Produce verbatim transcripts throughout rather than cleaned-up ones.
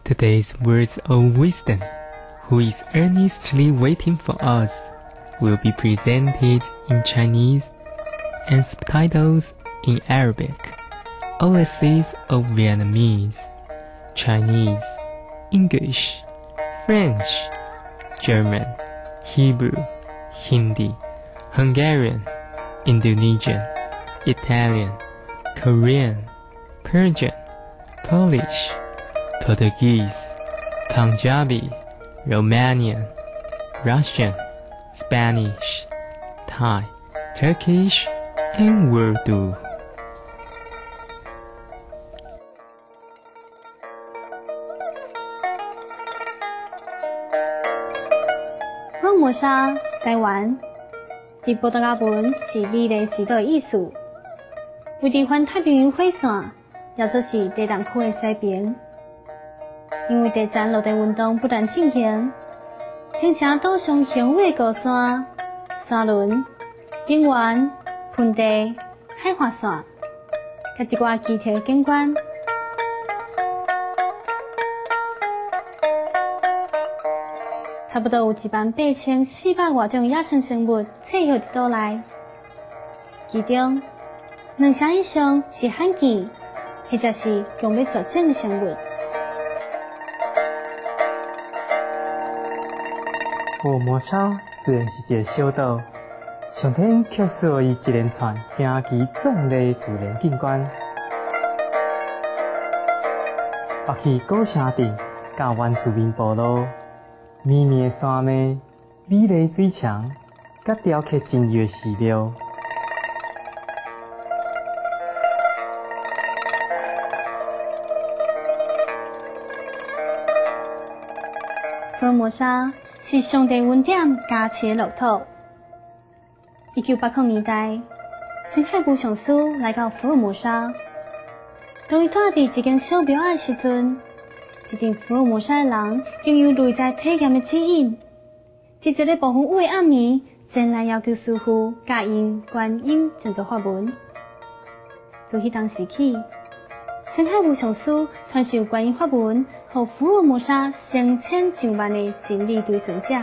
Today's words of wisdom, who is earnestly waiting for us, will be presented in Chinese and subtitles in Arabic, overseas of Vietnamese, Chinese, English, French, German, Hebrew, Hindi, Hungarian, Indonesian, Italian, Korean, Persian, Polish, Portuguese, Punjabi, Romanian, Russian, Spanish, Thai, Turkish, and Urdu. 福尔摩沙，台湾，伫葡萄牙文是美丽制造的意思。位伫环太平洋火线，也就是地动区的西边。因为地层陆地运动不断进行，形成岛上雄伟高山、山峦、平原、盆地、海滑线，甲一寡奇特的景观。差不多有一万八千四百外种野生生物栖息伫岛内，其中两成以上是罕见，或者是强要绝种的生物。 福尔摩沙虽然是一个小岛，上天却赐予伊一连串惊奇壮丽自然景观，北去古城镇，甲原住民部落。绵绵的山脉、美丽水墙，甲雕刻精美的寺庙。 福尔摩沙是上帝恩典加持的乐土。一九八零年代，青海部上师来到福尔摩沙，当伊住伫一间小庙仔的时阵。一定福尔摩沙的人拥有内在体验的指引，伫这个部分位暗暝，前来要求师傅教因观音静坐法门。自迄当时起，青海无上师传授观音法门，予福尔摩沙成千上万的真理追寻者。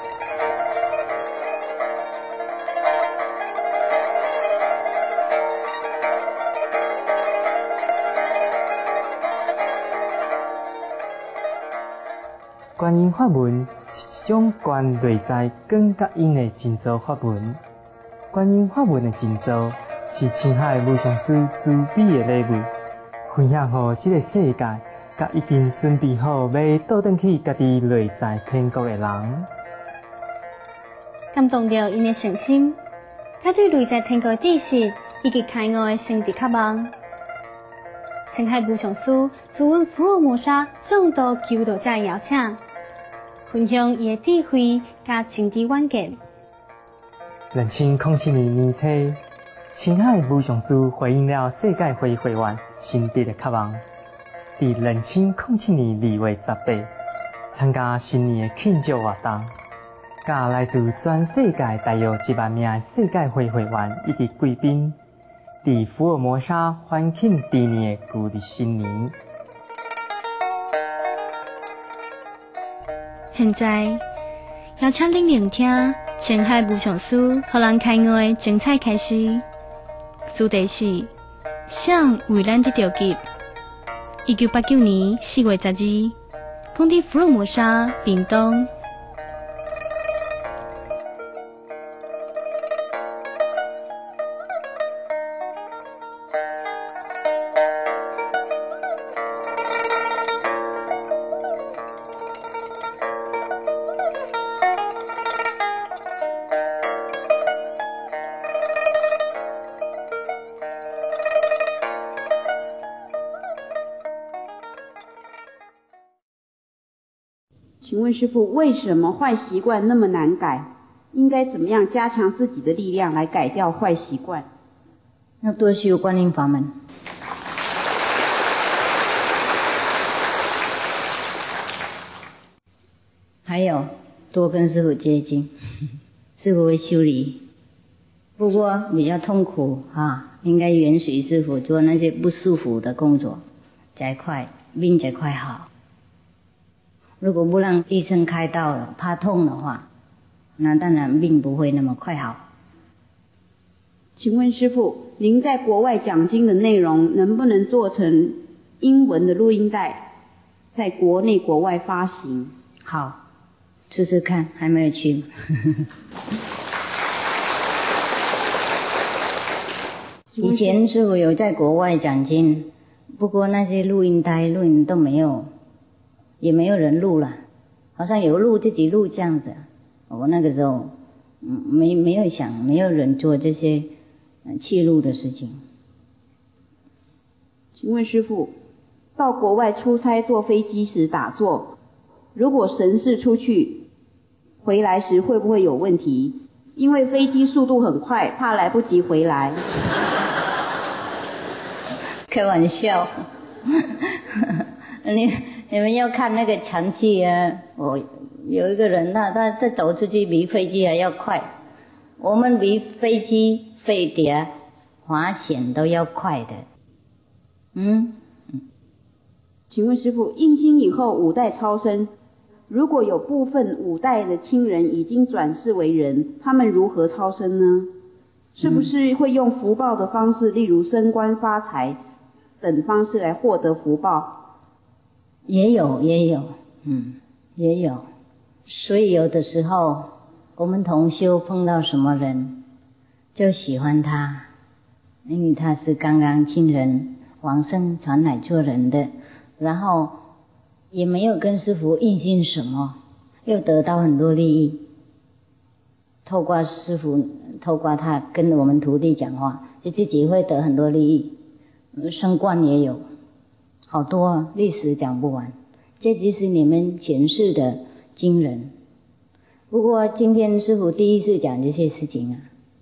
观音法门是一种观内在光甲音的静坐法门。观音法门的静坐是青海无上师慈悲的礼物，分享予这个世界，甲已经准备好要倒转去家己内在天国的人。 感动着因的诚心，甲对内在天国的知识以及开悟的圣地渴望。青海无上师自阮福尔摩沙众多求道者的邀请。分享伊的智慧甲情知远见。 两千零七年年初，青海无上师回应了世界会会员心地的渴望，伫两千零七年二月十八参加新年的庆祝活动，甲来自全世界大约一万名的世界会会员以及贵宾，伫福尔摩沙欢庆第二年的旧日新年。 现在，邀请恁聆听青海无上师互人开悟的精彩开始。主题是“想为咱得着吉”。一九八九年四月十二，讲伫福尔摩沙屏东。 请问师父，为什么坏习惯那么难改？应该怎么样加强自己的力量来改掉坏习惯？ 要多修观音法门。还有多跟师父接近，师父会修理。不过比较痛苦啊，应该远随师父做那些不舒服的工作，才快病才快好。 如果不让医生开刀了，怕痛的话，那当然病不会那么快好。 请问师父，您在国外讲经的内容能不能做成英文的录音带，在国内国外发行？ 好，试试看，还没有去。以前师父有在国外讲经，不过那些录音带、录音都没有，也没有人录了，好像有录自己录这样子。我那个时候，嗯，没没有想，没有人做这些记录的事情。 请问师父，到国外出差坐飞机时打坐，如果神识出去，回来时会不会有问题？因为飞机速度很快，怕来不及回来。 开玩笑，你你们要看那个长期啊。我有一个人，他他他走出去比飞机还要快，我们比飞机、飞碟、滑翔都要快的。嗯， 请问师父，印心以后五代超生，如果有部分五代的亲人已经转世为人，他们如何超生呢？是不是会用福报的方式，例如升官发财等方式来获得福报？ 也有，也有，嗯，也有。所以有的时候我们同修碰到什么人，就喜欢他，因为他是刚刚亲人往生传来做人的，然后也没有跟师父印心什么，又得到很多利益。透过师父，透过他跟我们徒弟讲话，就自己会得很多利益，升官也有，好多历史讲不完。这就是你们前世的经人。不过今天师父第一次讲这些事情啊，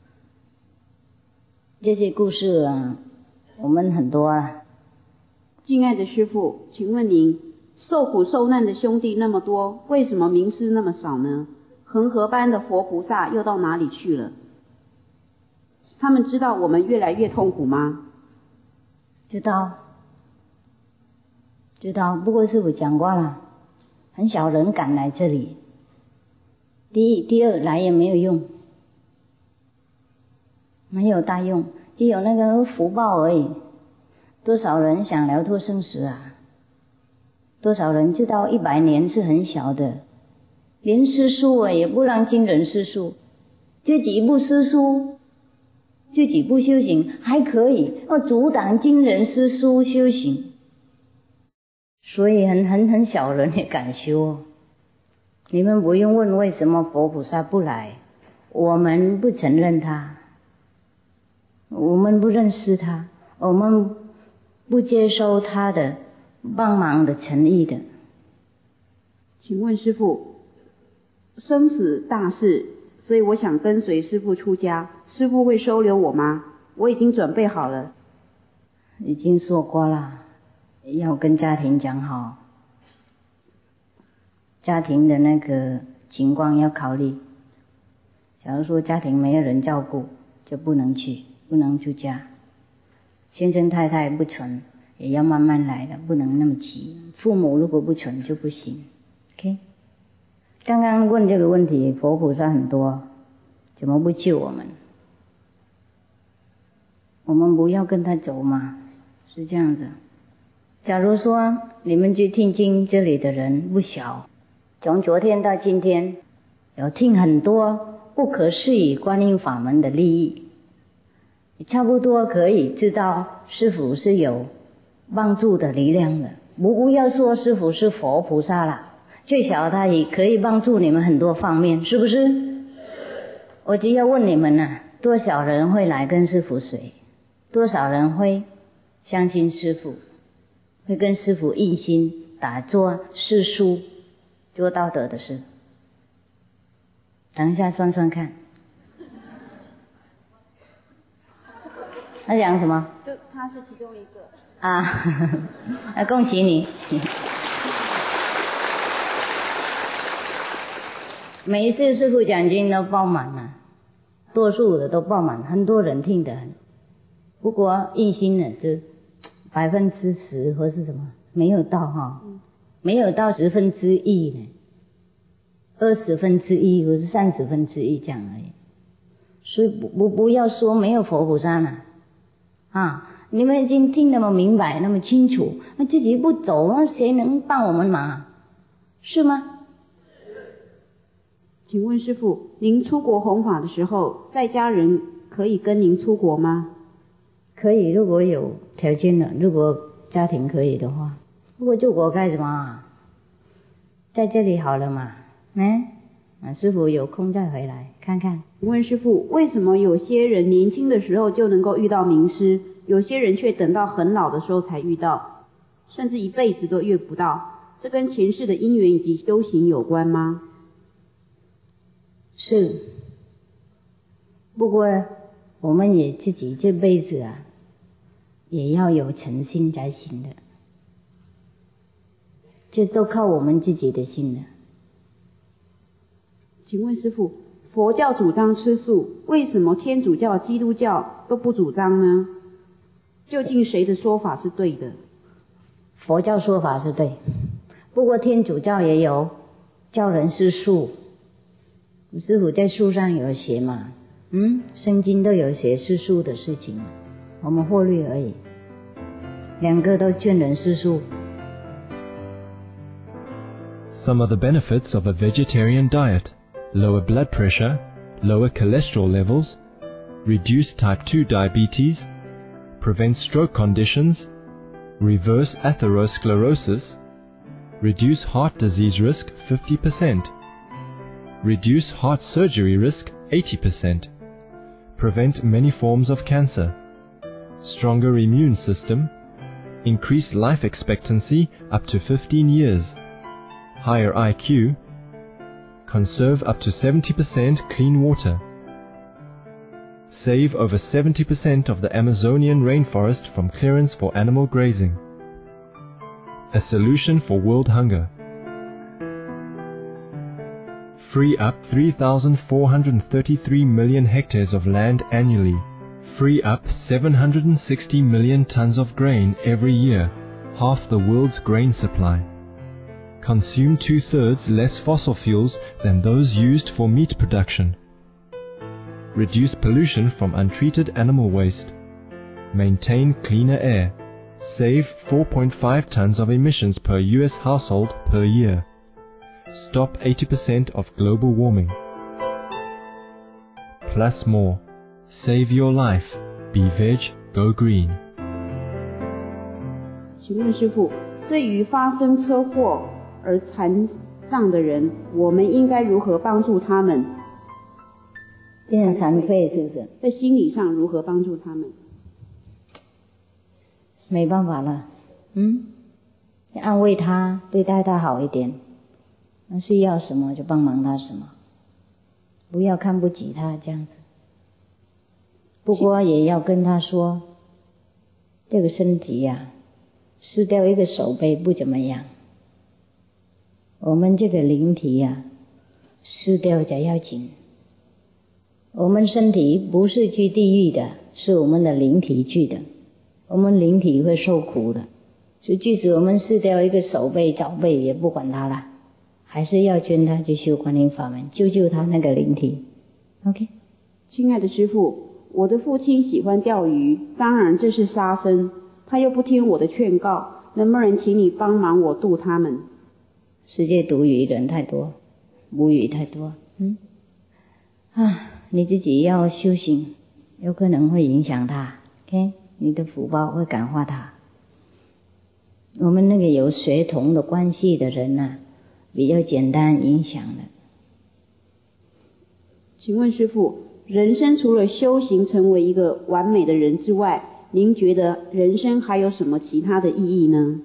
这些故事啊，我们很多啊。 敬爱的师父，请问您，受苦受难的兄弟那么多，为什么名师那么少呢？恒河般的佛菩萨又到哪里去了？他们知道我们越来越痛苦吗？ 知道，知道。不过师父讲过了，很少人敢来这里。第一，第二，来也没有用，没有大用，只有那个福报而已。多少人想了脱生死啊？多少人知道一百年是很小的，连吃素啊也不让经人吃素，自己不吃素，自己不修行还可以，要阻挡经人吃素修行，所以很很很少人也敢修。你们不用问为什么佛菩萨不来，我们不承认他，我们不认识他，我们不接受他的帮忙的诚意的。 请问师父，生死大事，所以我想跟随师父出家，师父会收留我吗？我已经准备好了。 已经说过了，要跟家庭讲好，家庭的那个情况要考虑。假如说家庭没有人照顾，就不能去，不能出家。先生太太不纯，也要慢慢来的，不能那么急。父母如果不纯就不行。OK， 刚刚问这个问题，佛菩萨很多，怎么不救我们？我们不要跟他走嘛，是这样子。假如说你们去听经，这里的人不小，从昨天到今天，有听很多不可思议观音法门的利益，差不多可以知道师父是有帮助的力量的。不要说师父是佛菩萨了，最少他也可以帮助你们很多方面，是不是？我只要问你们啊，多少人会来跟师父学？多少人会相信师父，会跟师父印心打坐示书，做道德的事？等一下算算看。他讲什么？ 就他是其中一个啊，啊，恭喜你！每一次师父讲经都爆满了，多数的都爆满，很多人听得很。不过印心的是百分之十或是什么没有到哈、哦， 没有到十分之一呢，二十分之一或者三十分之一这样而已。所以不不不要说没有佛菩萨了啊！你们已经听那么明白那么清楚，那自己不走，那谁能帮我们忙？是吗？ 请问师父，您出国弘法的时候，在家人可以跟您出国吗？ 可以，如果有条件的，如果家庭可以的话。如果出国干什么？在这里好了嘛，嗯，啊，师父有空再回来看看。 请问师父，为什么有些人年轻的时候就能够遇到名师，有些人却等到很老的时候才遇到，甚至一辈子都遇不到？这跟前世的因缘以及修行有关吗？ 是，不过我们也自己这辈子啊，也要有诚心才行的，这都靠我们自己的心了。 请问师父，佛教主张吃素，为什么天主教、基督教都不主张呢？究竟谁的说法是对的？ 佛教说法是对，不过天主教也有教人吃素。师父在书上有写嘛，嗯，圣经都有写吃素的事情，我们忽略而已。两个都劝人吃素。 Some of the benefits of a vegetarian diet: lower blood pressure, lower cholesterol levels, reduce type two diabetes, prevent stroke conditions, reverse atherosclerosis, reduce heart disease risk fifty percent, reduce heart surgery risk eighty percent, prevent many forms of cancer, stronger immune system, increase life expectancy up to fifteen years, higher I Q, conserve up to seventy percent clean water, save over seventy percent of the Amazonian rainforest from clearance for animal grazing. A solution for world hunger. Free up three thousand four hundred thirty-three million hectares of land annually. Free up seven hundred sixty million tons of grain every year, half the world's grain supply. Consume two-thirds less fossil fuels than those used for meat production. Reduce pollution from untreated animal waste. Maintain cleaner air. Save four point five tons of emissions per U S household per year. Stop eighty percent of global warming. Plus more. Save your life. Be veg, go green. 请问师父，对于发生车祸而残障的人，我们应该如何帮助他们？ 变成残废是不是？ 在心理上如何帮助他们？ 没办法了，嗯，安慰他，对待他好一点，那是要什么就帮忙他什么，不要看不起他这样子。不过也要跟他说，这个身体呀、啊，失掉一个手背不怎么样，我们这个灵体呀、啊，失掉才要紧。我们身体不是去地狱的，是我们的灵体去的，我们灵体会受苦的，所以即使我们失掉一个手背脚背也不管他了，还是要劝他去修观音法门，救救他那个灵体。 OK。 亲爱的师父，我的父亲喜欢钓鱼，当然这是杀生，他又不听我的劝告，能不能请你帮忙我度他们？ 世界毒鱼人太多，无语太多，嗯，啊，你自己要修行，有可能会影响他 ，OK， 你的福报会感化他。我们那个有血统的关系的人呢、啊，比较简单影响的。 请问师父，人生除了修行成为一个完美的人之外，您觉得人生还有什么其他的意义呢？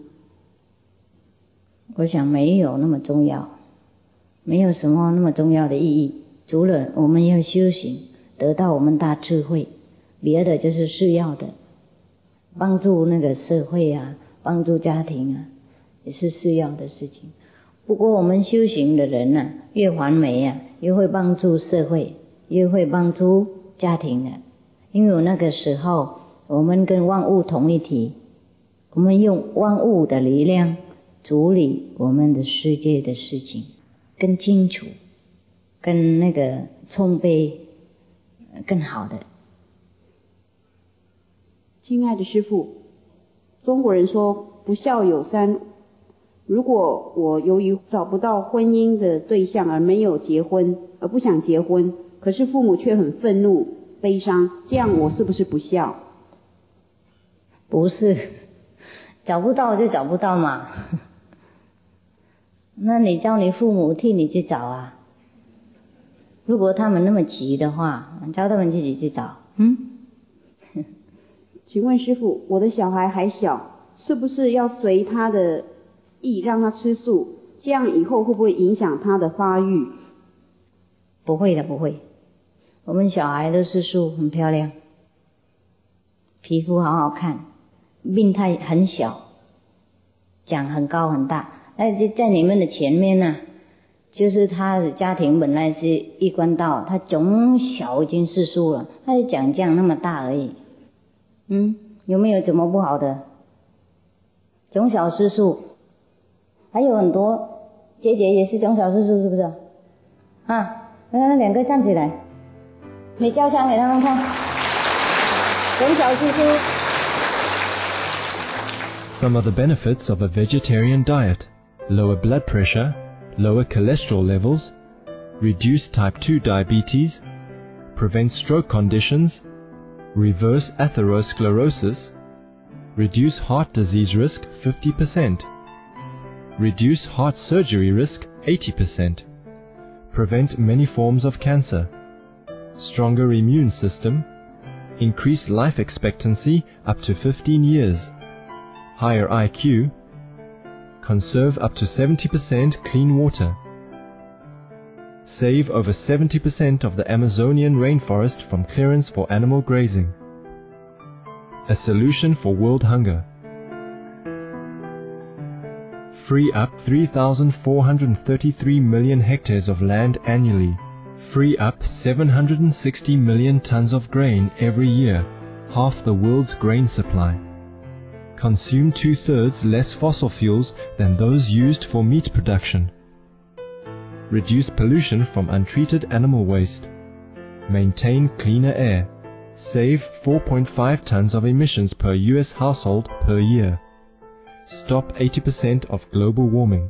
我想没有那么重要，没有什么那么重要的意义，除了我们要修行，得到我们大智慧，别的就是需要的，帮助那个社会啊，帮助家庭啊，也是需要的事情。不过我们修行的人啊，越完美啊，越会帮助社会，越会帮助家庭的。因为那个时候我们跟万物同一体，我们用万物的力量处理我们的世界的事情更清楚，跟那个充沛更好的。 亲爱的师父，中国人说不孝有三，如果我由于找不到婚姻的对象而没有结婚，而不想结婚，可是父母却很愤怒悲伤，这样我是不是不孝？ 不是，找不到就找不到嘛。那你叫你父母替你去找啊，如果他们那么急的话，叫他们自己去找。嗯， 请问师父，我的小孩还小，是不是要随他的意让他吃素，这样以后会不会影响他的发育？ 不会的，不会。我们小孩都吃素，很漂亮，皮肤好好看，命态很小，长很高很大。那就在你们的前面呢、啊，就是他的家庭本来是一贯道，他从小已经吃素了，他就长这样那么大而已。嗯，有没有怎么不好的？从小吃素，还有很多姐姐也是从小吃素，是不是？啊，那两个站起来，你照相给他们看，从小吃素。 Some of the benefits of a vegetarian diet: lower blood pressure, lower cholesterol levels, reduce type two diabetes, prevent stroke conditions, reverse atherosclerosis, reduce heart disease risk fifty percent, reduce heart surgery risk eighty percent, prevent many forms of cancer, stronger immune system, increase life expectancy up to fifteen years, higher I Q, conserve up to seventy percent clean water, save over seventy percent of the Amazonian rainforest from clearance for animal grazing. A solution for world hunger. Free up three thousand four hundred thirty-three million hectares of land annually. Free up seven hundred sixty million tons of grain every year, half the world's grain supply. Consume two-thirds less fossil fuels than those used for meat production. Reduce pollution from untreated animal waste. Maintain cleaner air. Save four point five tons of emissions per U S household per year. Stop eighty percent of global warming.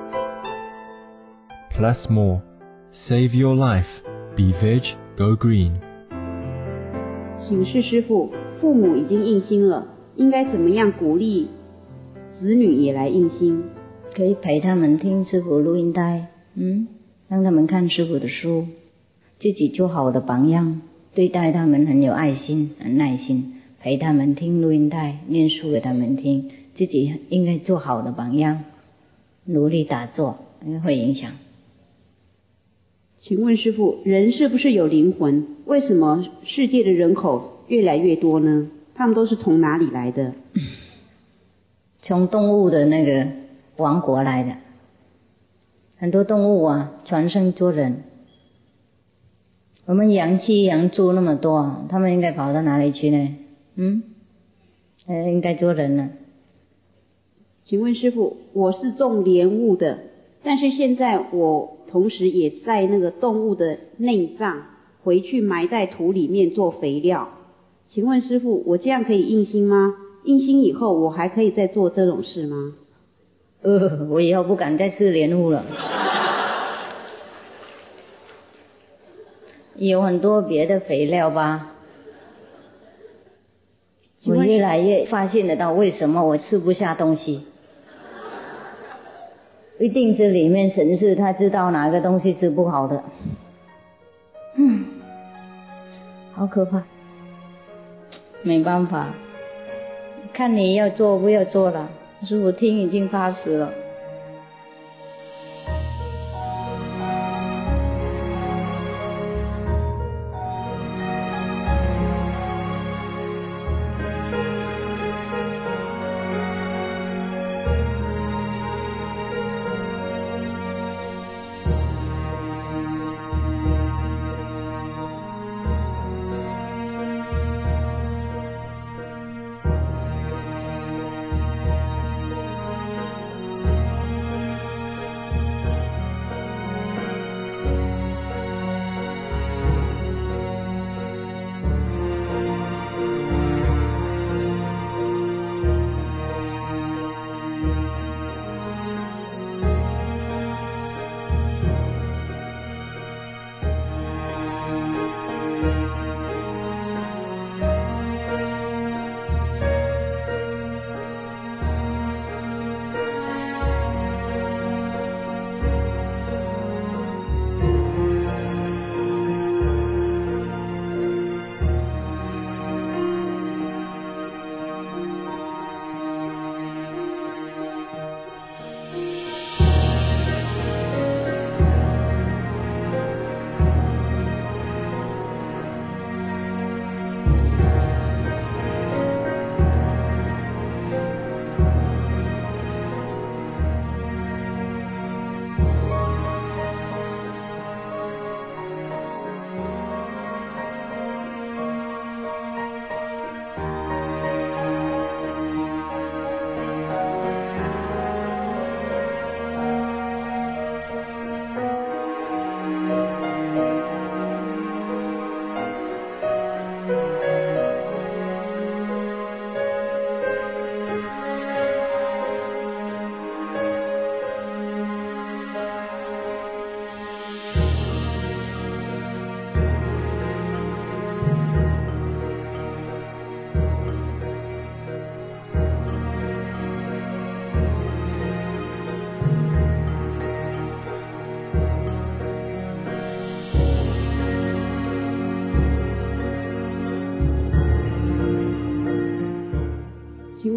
Plus more. Save your life. Be veg, go green. 请示师父，父母已经印心了，应该怎么样鼓励子女也来印心？ 可以陪他们听师父录音带，嗯，让他们看师父的书，自己做好的榜样，对待他们很有爱心、很耐心，陪他们听录音带，念书给他们听，自己应该做好的榜样，努力打坐，会影响。 请问师父，人是不是有灵魂？为什么世界的人口越来越多呢？他们都是从哪里来的？ 从动物的那个王国来的，很多动物啊传生做人。我们养鸡养猪那么多，他们应该跑到哪里去呢？嗯，呃，应该做人了。 请问师父，我是种莲雾的，但是现在我同时也在那个动物的内脏回去埋在土里面做肥料。请问师父，我这样可以印心吗？印心以后我还可以再做这种事吗？ 呃，我以后不敢再吃莲雾了。有很多别的肥料吧，我越来越发现得到为什么我吃不下东西，一定是里面神是他知道哪个东西是不好的。嗯，好可怕，没办法，看你要做不要做了，师父听已经怕死了。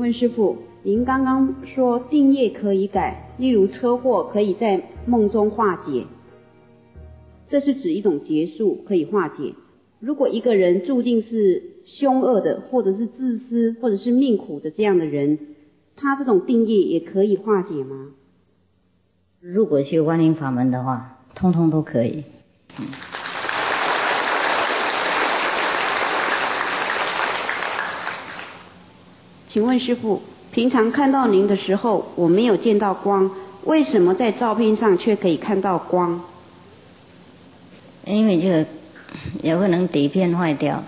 问师父，您刚刚说定业可以改，例如车祸可以在梦中化解，这是指一种结束可以化解。如果一个人注定是凶恶的，或者是自私，或者是命苦的这样的人，他这种定业也可以化解吗？ 如果修观音法门的话，通通都可以。嗯请问师父，平常看到您的时候，我没有见到光，为什么在照片上却可以看到光？ 因为这个有可能底片坏掉。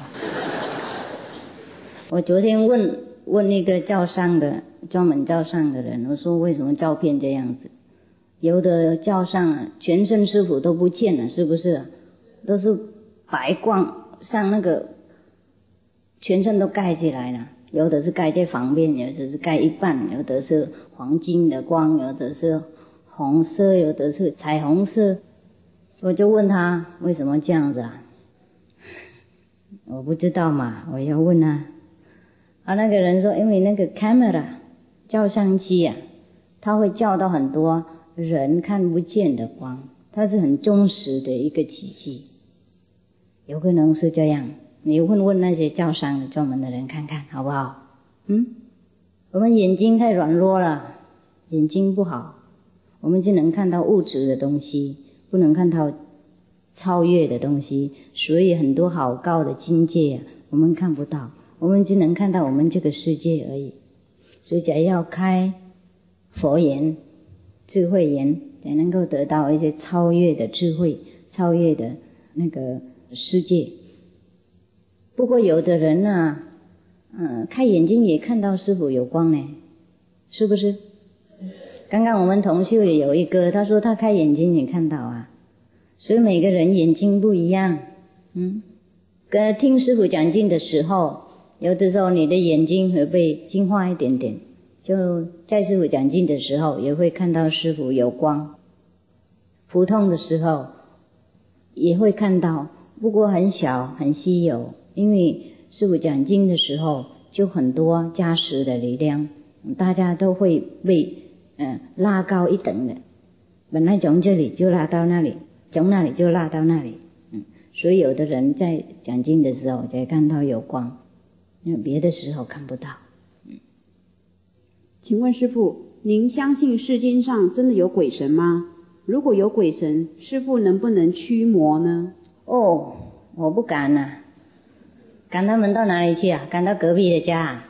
我昨天问问一个照相的专门照相的人，我说为什么照片这样子？有的照相啊，全身师傅都不见了，是不是？都是白光，像那个全身都盖起来了。有的是盖在旁边，有的是盖一半，有的是黄金的光，有的是红色，有的是彩虹色。我就问他为什么这样子啊？我不知道嘛，我要问啊。啊，那个人说，因为那个 camera 照相机啊，它会照到很多人看不见的光，它是很忠实的一个机器，有可能是这样。你问问那些照相的专门的人看看好不好？嗯，我们眼睛太软弱了，眼睛不好，我们只能看到物质的东西，不能看到超越的东西，所以很多好高的境界啊，我们看不到，我们只能看到我们这个世界而已。所以才要开佛眼、智慧眼，才能够得到一些超越的智慧，超越的那个世界。不过有的人啊，嗯、呃，开眼睛也看到师父有光呢，是不是？刚刚我们同修也有一个，他说他开眼睛也看到啊。所以每个人眼睛不一样，嗯，跟听师父讲经的时候，有的时候你的眼睛会被净化一点点，就在师父讲经的时候也会看到师父有光，普通的时候也会看到，不过很小很稀有，因为师父讲经的时候就很多加持的力量，大家都会被嗯拉高一等的，本来从这里就拉到那里，从那里就拉到那里，嗯，所以有的人在讲经的时候才看到有光，因为别的时候看不到。嗯， 请问师父，您相信世间上真的有鬼神吗？如果有鬼神，师父能不能驱魔呢？ 哦，我不敢啊，赶他们到哪里去啊？赶到隔壁的家啊？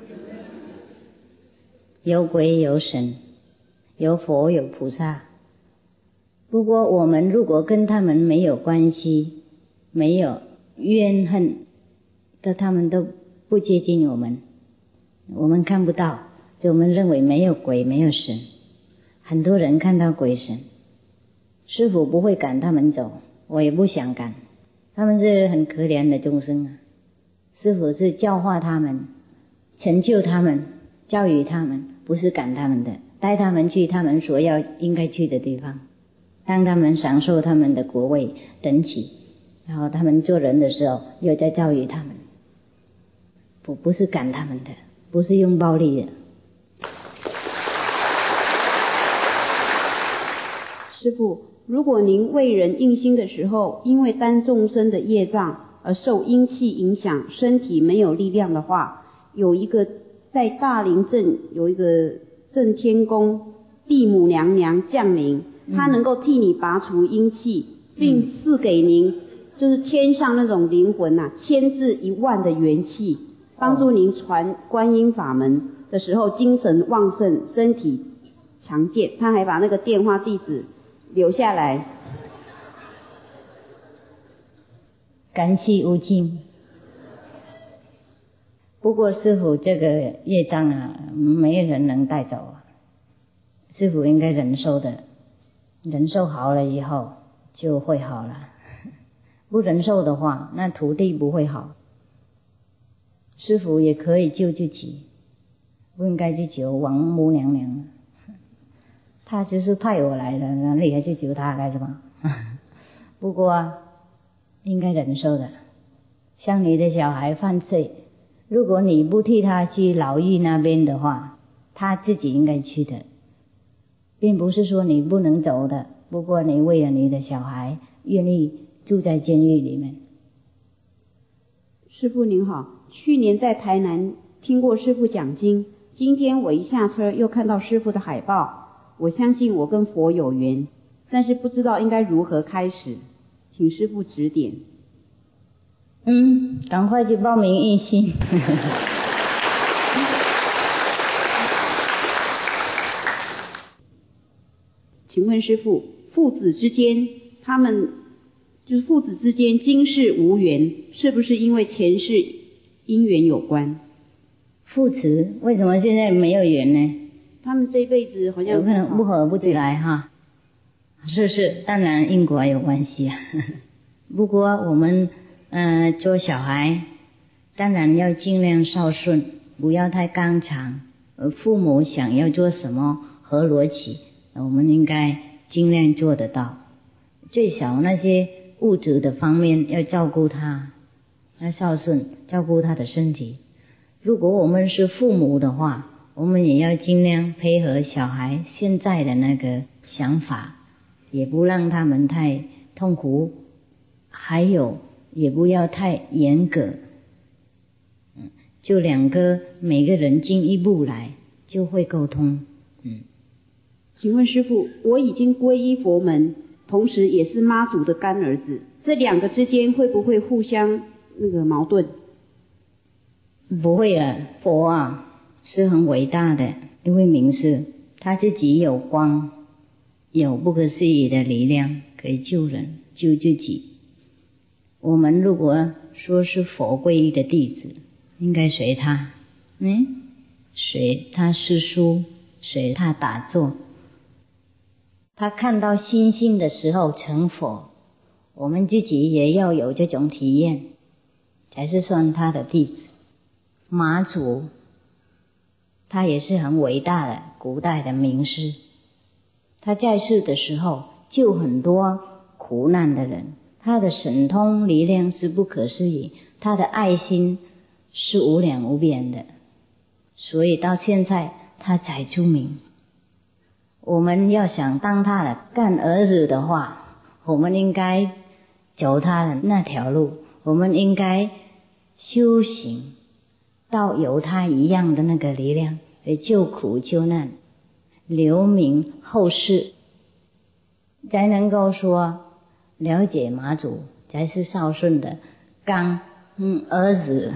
有鬼有神，有佛有菩萨。不过我们如果跟他们没有关系，没有怨恨的，他们都不接近我们，我们看不到，就我们认为没有鬼没有神。很多人看到鬼神，师父不会赶他们走，我也不想赶，他们是很可怜的众生啊。师父是教化他们，成就他们，教育他们，不是赶他们的，带他们去他们所要应该去的地方，当他们享受他们的国位等起，然后他们做人的时候又在教育他们，不不是赶他们的，不是用暴力的。 师父，如果您为人印心的时候，因为担众生的业障而受阴气影响，身体没有力量的话，有一个在大林镇有一个镇天宫地母娘娘降临，她能够替你拔除阴气，并赐给您就是天上那种灵魂啊，千至一万的元气，帮助您传观音法门的时候精神旺盛，身体强健。她还把那个电话地址留下来。 感激无尽。不过师父这个业障啊，没人能带走啊，师父应该忍受的，忍受好了以后就会好了，不忍受的话，那徒弟不会好。师父也可以救自己，不应该去求王母娘娘，他就是派我来的，哪里还去求他干什么？不过啊，应该忍受的。像你的小孩犯罪， 如果你不替他去牢狱那边的话，他自己应该去的，并不是说你不能走的，不过你为了你的小孩愿意住在监狱里面。 师父您好，去年在台南听过师父讲经，今天我一下车又看到师父的海报，我相信我跟佛有缘，但是不知道应该如何开始，请师父指点。 嗯，赶快去报名印心。 请问师父，父子之间，他们就是父子之间今世无缘，是不是因为前世因缘有关？ 父子为什么现在没有缘呢？ 他们这一辈子好像有可能不合不起来哈。是是，当然因果有关系啊。不过我们呃做小孩，当然要尽量孝顺，不要太刚强。呃，父母想要做什么合逻辑，我们应该尽量做得到。最少那些物质的方面要照顾他，要孝顺，照顾他的身体。如果我们是父母的话，我们也要尽量配合小孩现在的那个想法，也不让他们太痛苦，还有也不要太严格。嗯，就两个每个人进一步来，就会沟通。嗯， 请问师父，我已经皈依佛门，同时也是妈祖的干儿子，这两个之间会不会互相那个矛盾？ 不会的，佛啊是很伟大的一位名师，他自己有光，有不可思议的力量，可以救人救自己。我们如果说是佛皈依的弟子，应该随他，嗯，随他师叔，随他打坐。他看到星星的时候成佛，我们自己也要有这种体验，才是算他的弟子。妈祖他也是很伟大的古代的名师，他在世的时候救很多苦难的人，他的神通力量是不可思议，他的爱心是无量无边的，所以到现在他才出名。我们要想当他的干儿子的话，我们应该走他的那条路，我们应该修行到有他一样的那个力量，来救苦救难，留名后世，才能够说了解妈祖才是孝顺的干嗯儿子。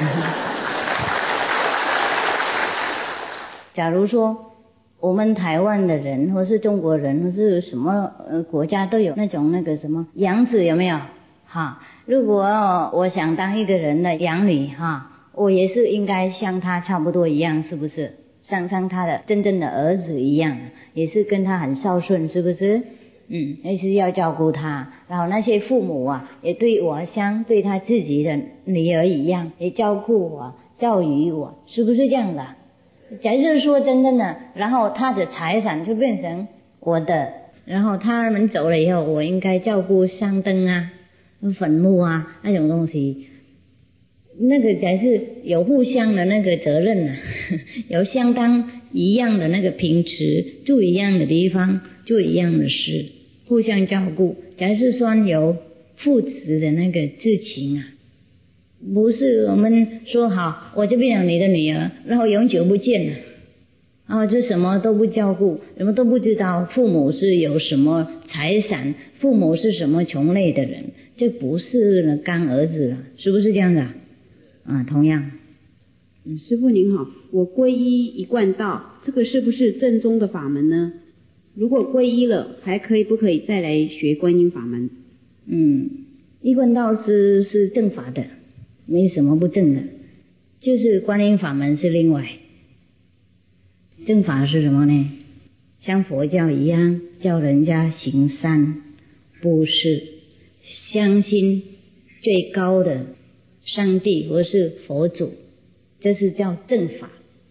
假如说我们台湾的人或是中国人或是什么呃国家都有那种那个什么养子，有没有哈？如果我想当一个人的养女哈，我也是应该像他差不多一样，是不是？像像他的真正的儿子一样，也是跟他很孝顺，是不是？嗯，也是要照顾他。然后那些父母啊，也对我像对他自己的女儿一样，也照顾我、教育我，是不是这样的？假设说真正的，然后他的财产就变成我的，然后他们走了以后，我应该照顾香灯啊、坟墓啊那种东西。那个才是有互相的那个责任啊，有相当一样的那个平时，住一样的地方，做一样的事，互相照顾，才是说有父子的那个之情啊。不是我们说好我就变成你的女儿，然后永久不见了，然后就什么都不照顾，什么都不知道父母是有什么财产，父母是什么穷类的人，这不是干儿子了，是不是这样的啊？啊，同样。 嗯，师父您好，我皈依一贯道，这个是不是正宗的法门呢？如果皈依了，还可以不可以再来学观音法门？ 嗯，一贯道是是正法的，没什么不正的，就是观音法门是另外。正法是什么呢？像佛教一样，教人家行善、布施，相信最高的上帝或是佛祖，这是叫正法，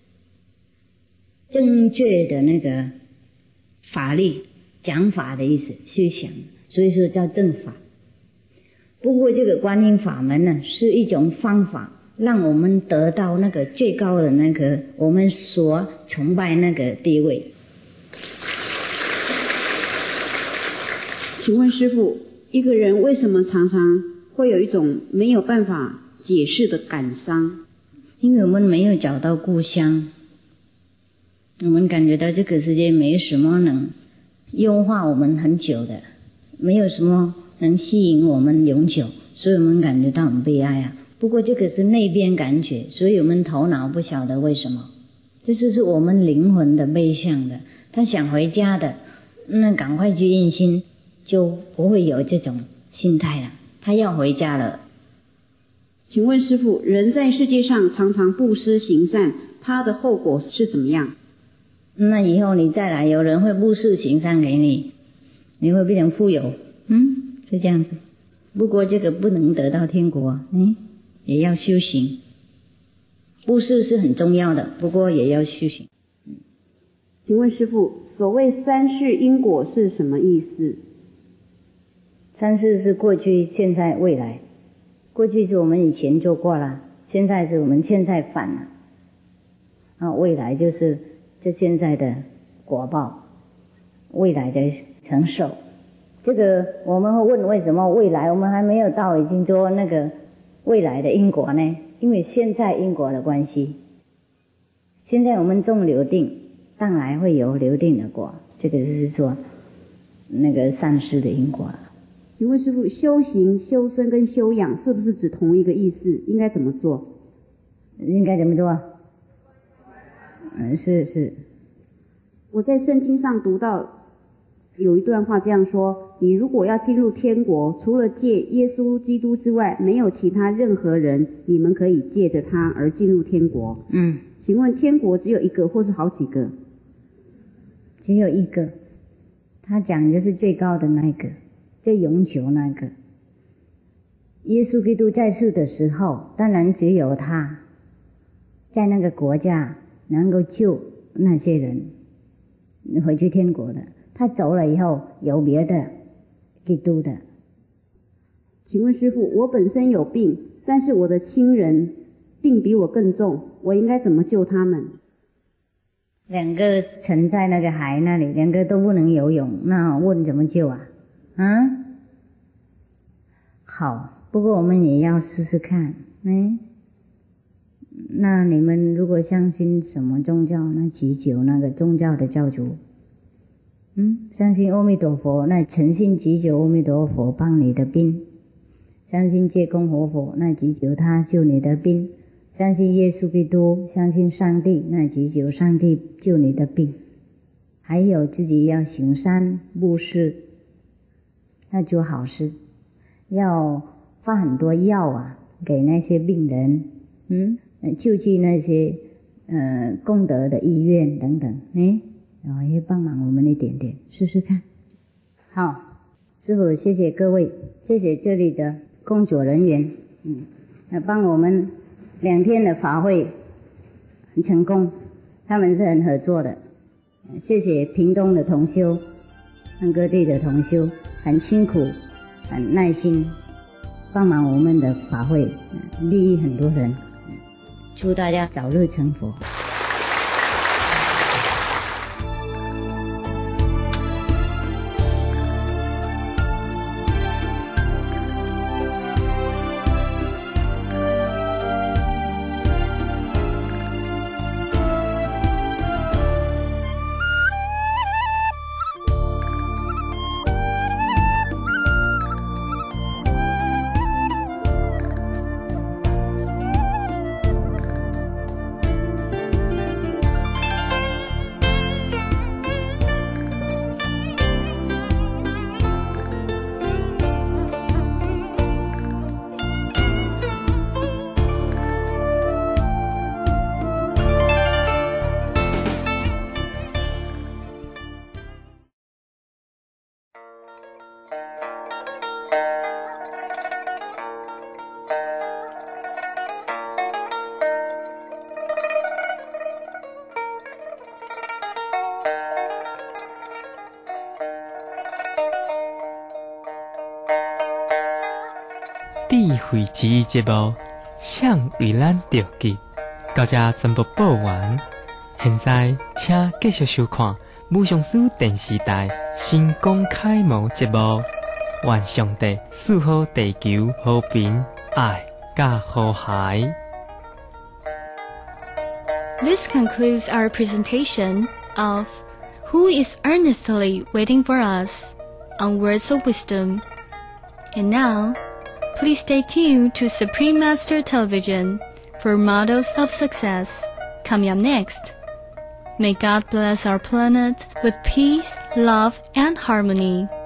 正确的那个法律，讲法的意思，思想，所以说叫正法。不过这个观音法门呢，是一种方法， 让我们得到那个最高的那个我们所崇拜那个地位。 请问师父，一个人为什么常常会有一种没有办法解释的感伤？ 因为我们没有找到故乡，我们感觉到这个世界没什么能优化我们很久的，没有什么能吸引我们永久，所以我们感觉到很悲哀啊。不过这个是内边感觉，所以我们头脑不晓得为什么，这就是我们灵魂的背向的。他想回家的，那赶快去印心，就不会有这种心态了。他要回家了。 请问师父，人在世界上常常布施行善，他的后果是怎么样？ 那以后你再来，有人会布施行善给你，你会变成富有，嗯，是这样子。不过这个不能得到天国，嗯，也要修行。布施是很重要的，不过也要修行。 请问师父，所谓三世因果是什么意思？ 三世是过去、现在、未来。过去是我们以前做过了，现在是我们现在犯了，啊，未来就是这现在的果报，未来的承受。这个我们会问为什么未来我们还没有到已经做那个未来的因果呢？因为现在因果的关系，现在我们种流定，当然会有流定的果，这个就是说那个三世的因果了。 请问师父，修行、修身跟修养是不是指同一个意思？应该怎么做？ 应该怎么做？嗯，是是。 我在圣经上读到有一段话这样说：你如果要进入天国，除了借耶稣基督之外，没有其他任何人，你们可以借着他而进入天国。 嗯， 请问天国只有一个或是好几个？ 只有一个。他讲的是最高的那个，最永久那个。耶稣基督在世的时候，当然只有他在那个国家能够救那些人回去天国的。他走了以后，有别的基督的。 请问师父，我本身有病，但是我的亲人病比我更重，我应该怎么救他们？ 两个沉在那个海那里，两个都不能游泳，那问怎么救啊？啊？好，不过我们也要试试看。哎，那你们如果相信什么宗教，那祈求那个宗教的教主。嗯，相信阿弥陀佛，那诚心祈求阿弥陀佛帮你的病；相信借供活佛，那祈求他救你的病；相信耶稣基督，相信上帝，那祈求上帝救你的病。还有自己要行善布施，要做好事，要发很多药啊给那些病人，嗯，救济那些呃功德的医院等等，哎。然后也帮忙我们一点点，试试看。好，师父，谢谢各位，谢谢这里的工作人员，嗯，来帮我们两天的法会很成功，他们是很合作的。谢谢屏东的同修，和各地的同修，很辛苦，很耐心，帮忙我们的法会，利益很多人。祝大家早日成佛。 地会节节目， 想为咱着急，到这全部播完。现在请继续收看武上师电视台新公开幕节目。愿上帝赐福地球和平、爱甲和谐。 This concludes our presentation of Who is Earnestly Waiting for Us on Words of Wisdom. And now, please stay tuned to Supreme Master Television for Models of Success. Coming up next, may God bless our planet with peace, love, and harmony.